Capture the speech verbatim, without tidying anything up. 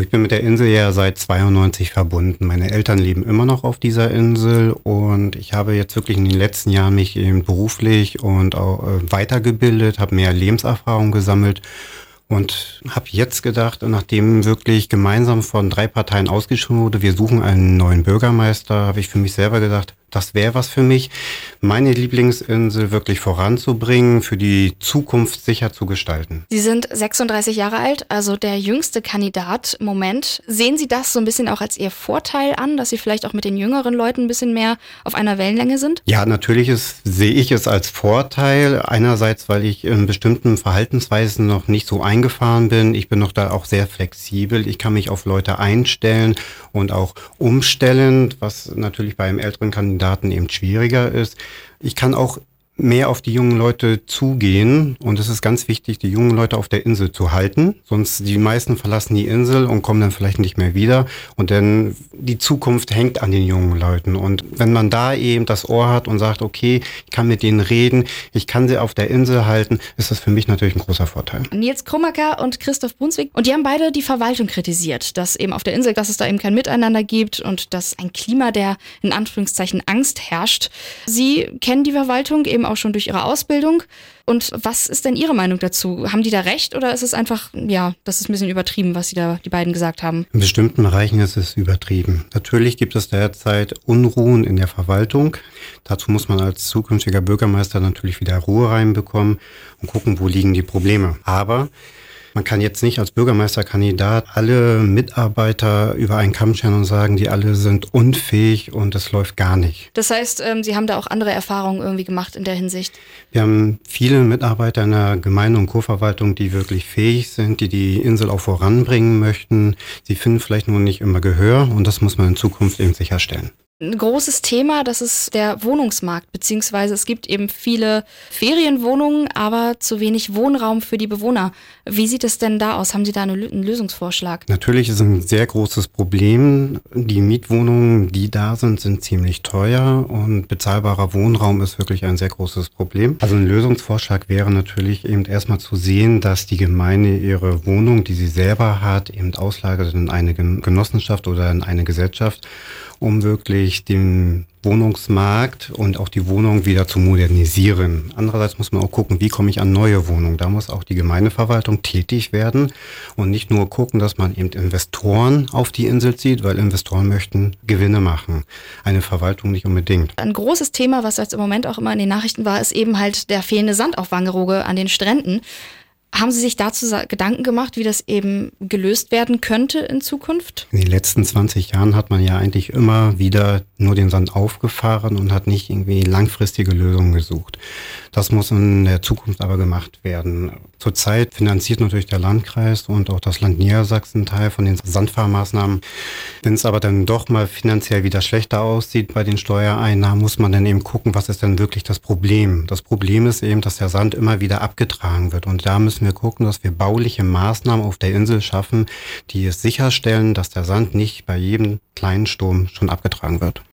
Ich bin mit der Insel ja seit zweiundneunzig verbunden. Meine Eltern leben immer noch auf dieser Insel und ich habe jetzt wirklich in den letzten Jahren mich eben beruflich und auch äh, weitergebildet, habe mehr Lebenserfahrung gesammelt und habe jetzt gedacht, nachdem wirklich gemeinsam von drei Parteien ausgeschrieben wurde, wir suchen einen neuen Bürgermeister, habe ich für mich selber gedacht, das wäre was für mich, meine Lieblingsinsel wirklich voranzubringen, für die Zukunft sicher zu gestalten. Sie sind sechsunddreißig Jahre alt, also der jüngste Kandidat im Moment. Sehen Sie das so ein bisschen auch als Ihr Vorteil an, dass Sie vielleicht auch mit den jüngeren Leuten ein bisschen mehr auf einer Wellenlänge sind? Ja, natürlich ist, sehe ich es als Vorteil. Einerseits, weil ich in bestimmten Verhaltensweisen noch nicht so eingefahren bin. Ich bin noch da auch sehr flexibel. Ich kann mich auf Leute einstellen und auch umstellen, was natürlich bei einem älteren Kandidaten Daten eben schwieriger ist. Ich kann auch mehr auf die jungen Leute zugehen und es ist ganz wichtig, die jungen Leute auf der Insel zu halten. Sonst die meisten verlassen die Insel und kommen dann vielleicht nicht mehr wieder und dann die Zukunft hängt an den jungen Leuten und wenn man da eben das Ohr hat und sagt, okay, ich kann mit denen reden, ich kann sie auf der Insel halten, ist das für mich natürlich ein großer Vorteil. Nils Krummacker und Christoph Brunswick und die haben beide die Verwaltung kritisiert, dass eben auf der Insel, dass es da eben kein Miteinander gibt und dass ein Klima der in Anführungszeichen Angst herrscht. Sie kennen die Verwaltung eben auch schon durch ihre Ausbildung. Und was ist denn Ihre Meinung dazu? Haben die da recht oder ist es einfach, ja, das ist ein bisschen übertrieben, was Sie da, die beiden gesagt haben? In bestimmten Bereichen ist es übertrieben. Natürlich gibt es derzeit Unruhen in der Verwaltung. Dazu muss man als zukünftiger Bürgermeister natürlich wieder Ruhe reinbekommen und gucken, wo liegen die Probleme. Aber man kann jetzt nicht als Bürgermeisterkandidat alle Mitarbeiter über einen Kamm scheren und sagen, die alle sind unfähig und es läuft gar nicht. Das heißt, Sie haben da auch andere Erfahrungen irgendwie gemacht in der Hinsicht? Wir haben viele Mitarbeiter in der Gemeinde- und Co-Verwaltung, die wirklich fähig sind, die die Insel auch voranbringen möchten. Sie finden vielleicht nur nicht immer Gehör und das muss man in Zukunft eben sicherstellen. Ein großes Thema, das ist der Wohnungsmarkt, beziehungsweise es gibt eben viele Ferienwohnungen, aber zu wenig Wohnraum für die Bewohner. Wie sieht es denn da aus? Haben Sie da einen Lösungsvorschlag? Natürlich ist ein sehr großes Problem. Die Mietwohnungen, die da sind, sind ziemlich teuer und bezahlbarer Wohnraum ist wirklich ein sehr großes Problem. Also ein Lösungsvorschlag wäre natürlich eben erstmal zu sehen, dass die Gemeinde ihre Wohnung, die sie selber hat, eben auslagert in eine Genossenschaft oder in eine Gesellschaft, um wirklich den Wohnungsmarkt und auch die Wohnung wieder zu modernisieren. Andererseits muss man auch gucken, wie komme ich an neue Wohnungen. Da muss auch die Gemeindeverwaltung tätig werden und nicht nur gucken, dass man eben Investoren auf die Insel zieht, weil Investoren möchten Gewinne machen. Eine Verwaltung nicht unbedingt. Ein großes Thema, was jetzt im Moment auch immer in den Nachrichten war, ist eben halt der fehlende Sand auf Wangerooge an den Stränden. Haben Sie sich dazu Gedanken gemacht, wie das eben gelöst werden könnte in Zukunft? In den letzten zwanzig Jahren hat man ja eigentlich immer wieder nur den Sand aufgefahren und hat nicht irgendwie langfristige Lösungen gesucht. Das muss in der Zukunft aber gemacht werden. Zurzeit finanziert natürlich der Landkreis und auch das Land Niedersachsen Teil von den Sandfahrmaßnahmen. Wenn es aber dann doch mal finanziell wieder schlechter aussieht bei den Steuereinnahmen, muss man dann eben gucken, was ist denn wirklich das Problem. Das Problem ist eben, dass der Sand immer wieder abgetragen wird und da müssen wir gucken, dass wir bauliche Maßnahmen auf der Insel schaffen, die es sicherstellen, dass der Sand nicht bei jedem kleinen Sturm schon abgetragen wird.